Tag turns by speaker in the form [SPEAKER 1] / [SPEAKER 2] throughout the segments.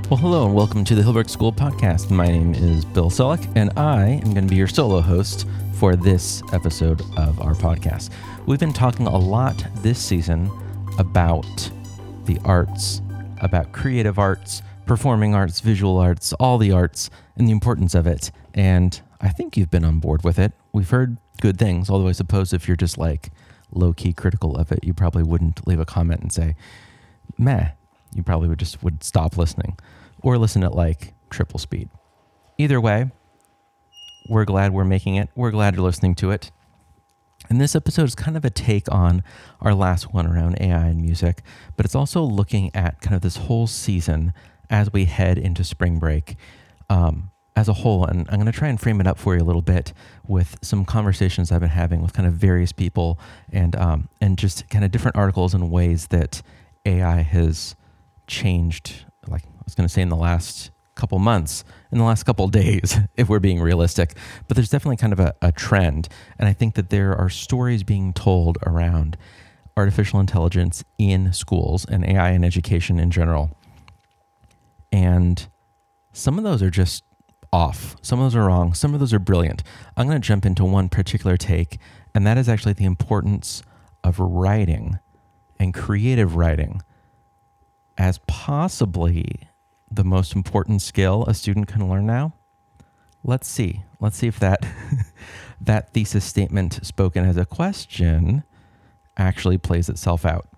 [SPEAKER 1] Well, hello and welcome to the Hillbrook School Podcast. My name is Bill Selleck, and I am going to be your solo host for this episode of our podcast. We've been talking a lot this season about the arts, about creative arts, performing arts, visual arts, all the arts, and the importance of it. And I think you've been on board with it. We've heard good things, although I suppose if you're just like low-key critical of it, you probably wouldn't leave a comment and say, meh. You probably would stop listening or listen at like triple speed. Either way, we're glad we're making it. We're glad you're listening to it. And this episode is kind of a take on our last one around AI and music, but it's also looking at kind of this whole season as we head into spring break as a whole. And I'm going to try and frame it up for you a little bit with some conversations I've been having with kind of various people and just kind of different articles and ways that AI has changed, like I was going to say in the last couple months, in the last couple days, if we're being realistic. But there's definitely kind of a trend. And I think that there are stories being told around artificial intelligence in schools and AI in education in general. And some of those are just off. Some of those are wrong. Some of those are brilliant. I'm going to jump into one particular take, and that is actually the importance of writing and creative writing as possibly the most important skill a student can learn now. Let's see if that that thesis statement spoken as a question actually plays itself out.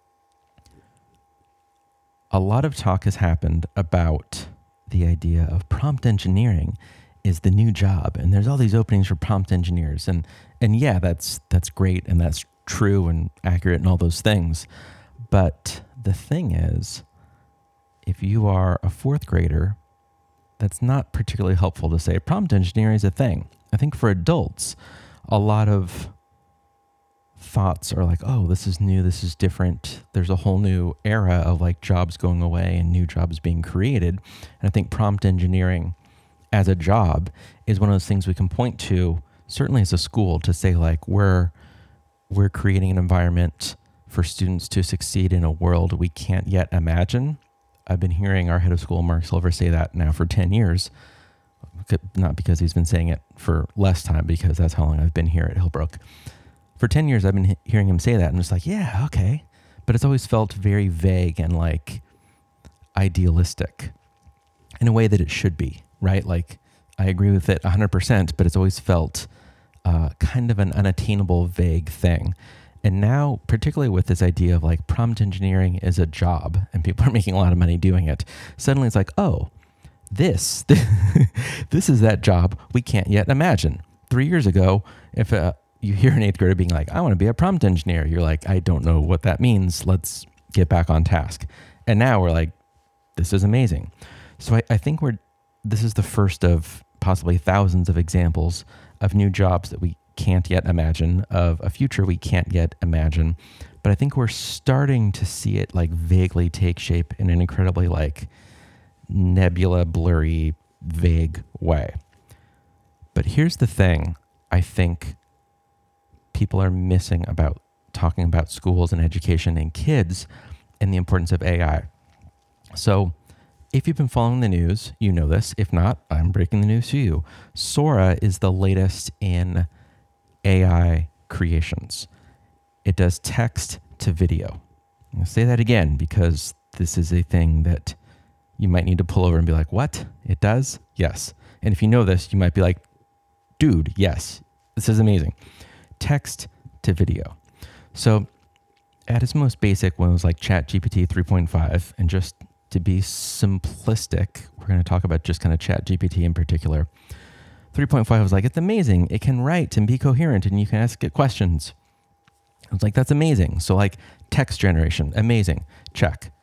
[SPEAKER 1] A lot of talk has happened about the idea of prompt engineering is the new job, and there's all these openings for prompt engineers, and yeah, that's great, and that's true and accurate and all those things. But the thing is, if you are a fourth grader, that's not particularly helpful to say prompt engineering is a thing. I think for adults, a lot of thoughts are like, oh, this is new, this is different. There's a whole new era of like jobs going away and new jobs being created. And I think prompt engineering as a job is one of those things we can point to, certainly as a school, to say like we're creating an environment for students to succeed in a world we can't yet imagine. I've been hearing our head of school, Mark Silver, say that now for 10 years, not because he's been saying it for less time, because that's how long I've been here at Hillbrook. For 10 years, I've been hearing him say that, and it's like, yeah, okay. But it's always felt very vague and like idealistic in a way that it should be, right? Like I agree with it 100%, but it's always felt kind of an unattainable, vague thing. And now, particularly with this idea of like prompt engineering is a job and people are making a lot of money doing it, suddenly it's like, oh, this is that job we can't yet imagine. 3 years ago, if you hear an eighth grader being like, I want to be a prompt engineer, you're like, I don't know what that means. Let's get back on task. And now we're like, this is amazing. So I think this is the first of possibly thousands of examples of new jobs that we can't yet imagine, of a future we can't yet imagine. But I think we're starting to see it like vaguely take shape in an incredibly like nebula, blurry, vague way. But here's the thing I think people are missing about talking about schools and education and kids and the importance of AI. So if you've been following the news, you know this. If not, I'm breaking the news to you. Sora is the latest in AI creations. It does text to video. I'm going to say that again because this is a thing that you might need to pull over and be like, what? It does? Yes. And if you know this, you might be like, dude, yes, this is amazing. Text to video. So at its most basic, when it was like ChatGPT 3.5, and just to be simplistic, we're going to talk about just kind of ChatGPT in particular. 3.5 was like, it's amazing. It can write and be coherent and you can ask it questions. I was like, that's amazing. So like text generation, amazing. Check.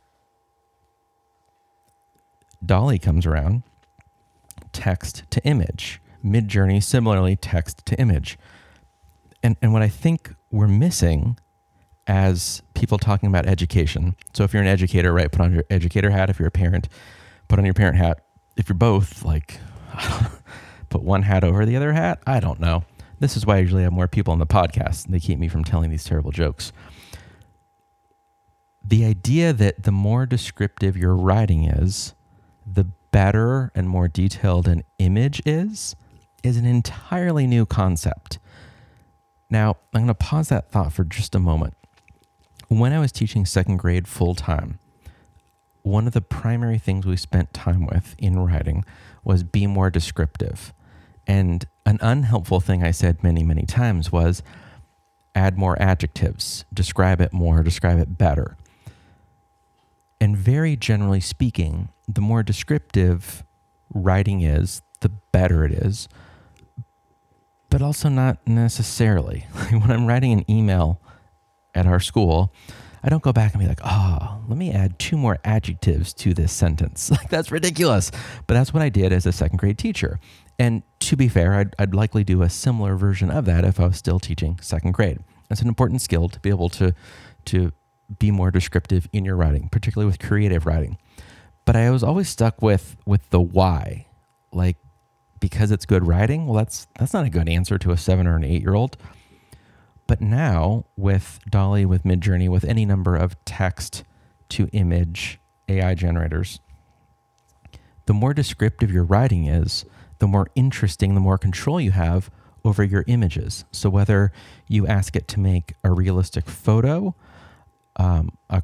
[SPEAKER 1] DALL-E comes around, text to image. Midjourney, similarly, text to image. And what I think we're missing as people talking about education. So if you're an educator, right, put on your educator hat. If you're a parent, put on your parent hat. If you're both, like, put one hat over the other hat. I don't know. This is why I usually have more people on the podcast. They keep me from telling these terrible jokes. The idea that the more descriptive your writing is, the better and more detailed an image is an entirely new concept. Now, I'm going to pause that thought for just a moment. When I was teaching second grade full time, one of the primary things we spent time with in writing was be more descriptive. And an unhelpful thing I said many, many times was add more adjectives, describe it more, describe it better. And very generally speaking, the more descriptive writing is, the better it is, but also not necessarily. When I'm writing an email at our school, I don't go back and be like, let me add 2 more adjectives to this sentence. Like, that's ridiculous. But that's what I did as a second grade teacher. And to be fair, I'd likely do a similar version of that if I was still teaching second grade. It's an important skill to be able to be more descriptive in your writing, particularly with creative writing. But I was always stuck with the why. Like, because it's good writing? Well, that's not a good answer to a 7 or an 8-year-old. But now with DALL-E, with Midjourney, with any number of text to image AI generators, the more descriptive your writing is, the more interesting, the more control you have over your images. So whether you ask it to make a realistic photo, a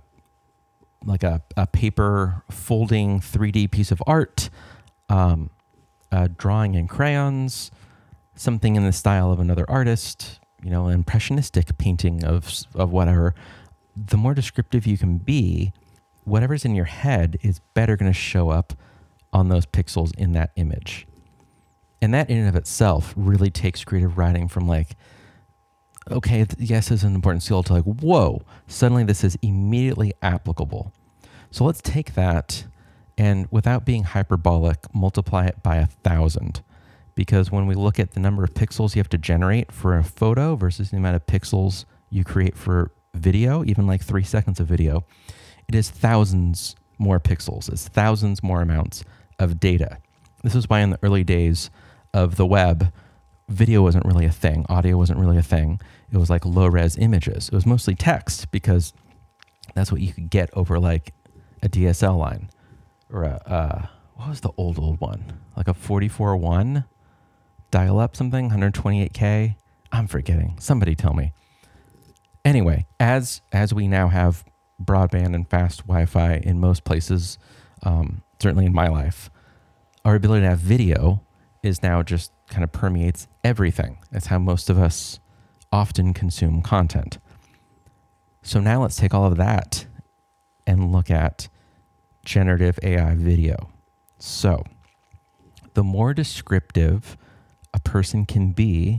[SPEAKER 1] paper folding 3D piece of art, a drawing in crayons, something in the style of another artist, an impressionistic painting of whatever, the more descriptive you can be, whatever's in your head is better going to show up on those pixels in that image. And that in and of itself really takes creative writing from like, okay, yes, it's an important skill, to like, whoa, suddenly this is immediately applicable. So let's take that and, without being hyperbolic, multiply it by 1,000. Because when we look at the number of pixels you have to generate for a photo versus the amount of pixels you create for video, even like 3 seconds of video, it is thousands more pixels. It's thousands more amounts of data. This is why in the early days of the web, video wasn't really a thing. Audio wasn't really a thing. It was like low-res images. It was mostly text because that's what you could get over like a DSL line or what was the old one? Like a 44.1 dial-up something, 128K. I'm forgetting. Somebody tell me. Anyway, as we now have broadband and fast Wi-Fi in most places, certainly in my life, our ability to have video is now just kind of permeates everything. That's how most of us often consume content. So now let's take all of that and look at generative AI video. So the more descriptive a person can be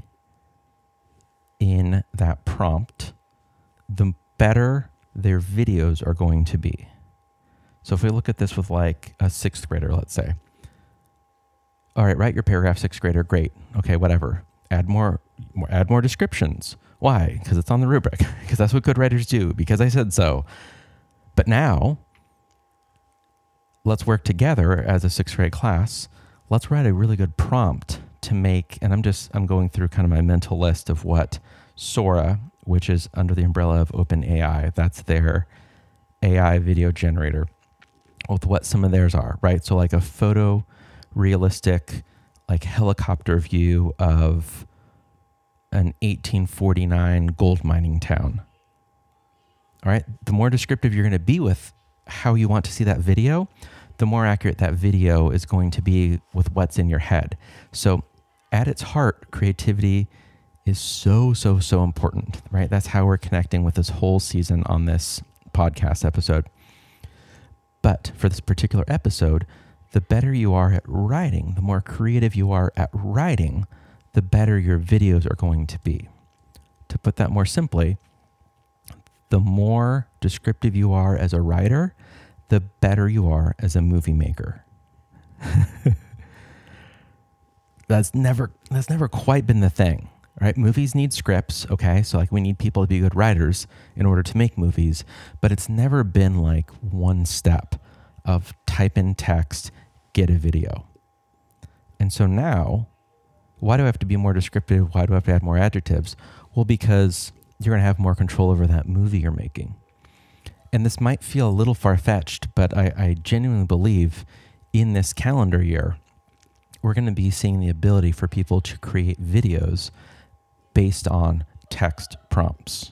[SPEAKER 1] in that prompt, the better their videos are going to be. So if we look at this with like a 6th grader, let's say, all right, write your paragraph, 6th grader, great. Okay, whatever. Add more descriptions. Why? Because it's on the rubric. Because that's what good writers do. Because I said so. But now, let's work together as a 6th grade class. Let's write a really good prompt to make, and I'm going through kind of my mental list of what Sora, which is under the umbrella of OpenAI, that's their AI video generator, with what some of theirs are, right? So like a photorealistic, like helicopter view of an 1849 gold mining town. All right. The more descriptive you're going to be with how you want to see that video, the more accurate that video is going to be with what's in your head. So at its heart, creativity is so important, right? That's how we're connecting with this whole season on this podcast episode. But for this particular episode, the better you are at writing, the more creative you are at writing, the better your videos are going to be. To put that more simply, the more descriptive you are as a writer, the better you are as a movie maker. That's never quite been the thing, right? Movies need scripts, okay? So like we need people to be good writers in order to make movies, but it's never been like one step of type in text, get a video. And so now, why do I have to be more descriptive? Why do I have to add more adjectives? Well, because you're going to have more control over that movie you're making. And this might feel a little far-fetched, but I genuinely believe in this calendar year, we're going to be seeing the ability for people to create videos based on text prompts.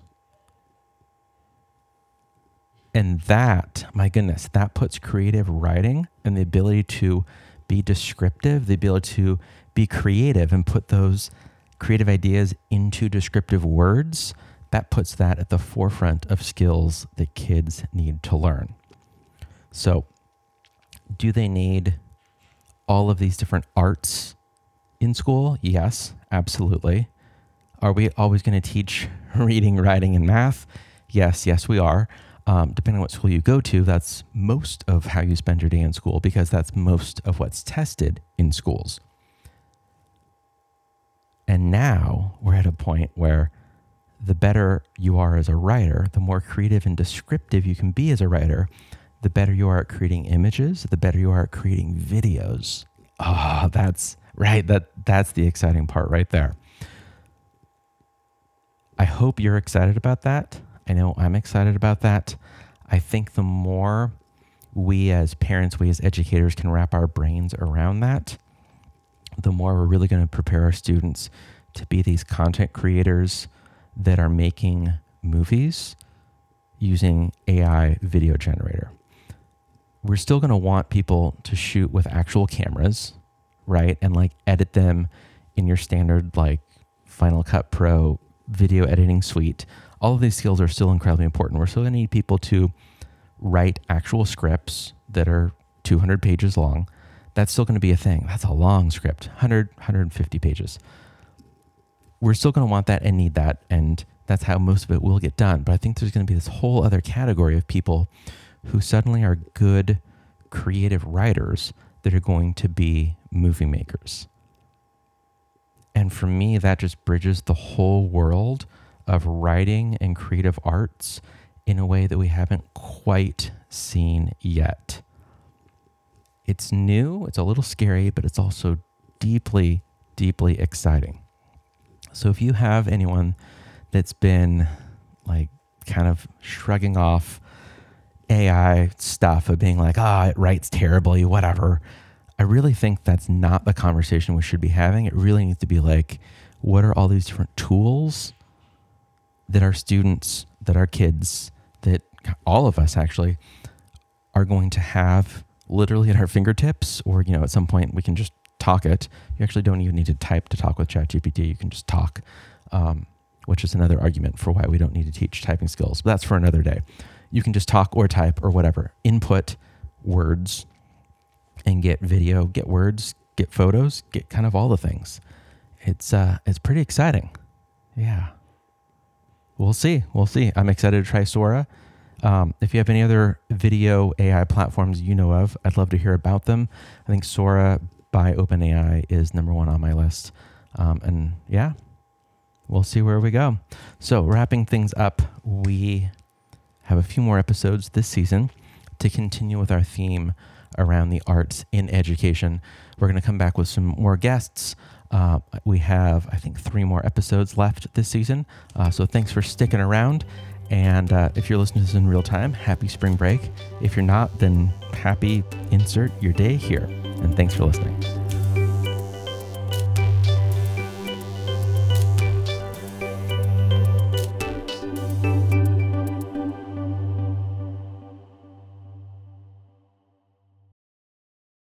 [SPEAKER 1] And that, my goodness, that puts creative writing and the ability to be descriptive, the ability to be creative and put those creative ideas into descriptive words. That puts that at the forefront of skills that kids need to learn. So, do they need all of these different arts in school? Yes, absolutely. Are we always going to teach reading, writing, and math? Yes, we are. Depending on what school you go to, that's most of how you spend your day in school because that's most of what's tested in schools. And now we're at a point where the better you are as a writer, the more creative and descriptive you can be as a writer, the better you are at creating images, the better you are at creating videos. Oh, that's right. That's the exciting part right there. I hope you're excited about that. I know I'm excited about that. I think the more we as parents, we as educators can wrap our brains around that, the more we're really going to prepare our students to be these content creators that are making movies using AI video generator. We're still going to want people to shoot with actual cameras, right? And like edit them in your standard like Final Cut Pro video editing suite. All of these skills are still incredibly important. We're still going to need people to write actual scripts that are 200 pages long. That's still going to be a thing. That's a long script, 150 pages. We're still going to want that and need that, and that's how most of it will get done. But I think there's going to be this whole other category of people who suddenly are good creative writers that are going to be movie makers. And for me, that just bridges the whole world of writing and creative arts in a way that we haven't quite seen yet. It's new, it's a little scary, but it's also deeply, deeply exciting. So if you have anyone that's been like kind of shrugging off AI stuff of being like, it writes terribly, whatever, I really think that's not the conversation we should be having. It really needs to be like, what are all these different tools that our students, that our kids, that all of us actually are going to have literally at our fingertips, or, at some point we can just talk it. You actually don't even need to type to talk with ChatGPT. You can just talk, which is another argument for why we don't need to teach typing skills, but that's for another day. You can just talk or type or whatever, input words and get video, get words, get photos, get kind of all the things. It's pretty exciting. Yeah. We'll see. I'm excited to try Sora. If you have any other video AI platforms you know of, I'd love to hear about them. I think Sora by OpenAI is number one on my list. And yeah, we'll see where we go. So wrapping things up, we have a few more episodes this season to continue with our theme around the arts in education. We're going to come back with some more guests. We have, I think, 3 more episodes left this season. So thanks for sticking around. And if you're listening to this in real time, happy spring break. If you're not, then happy insert your day here. And thanks for listening.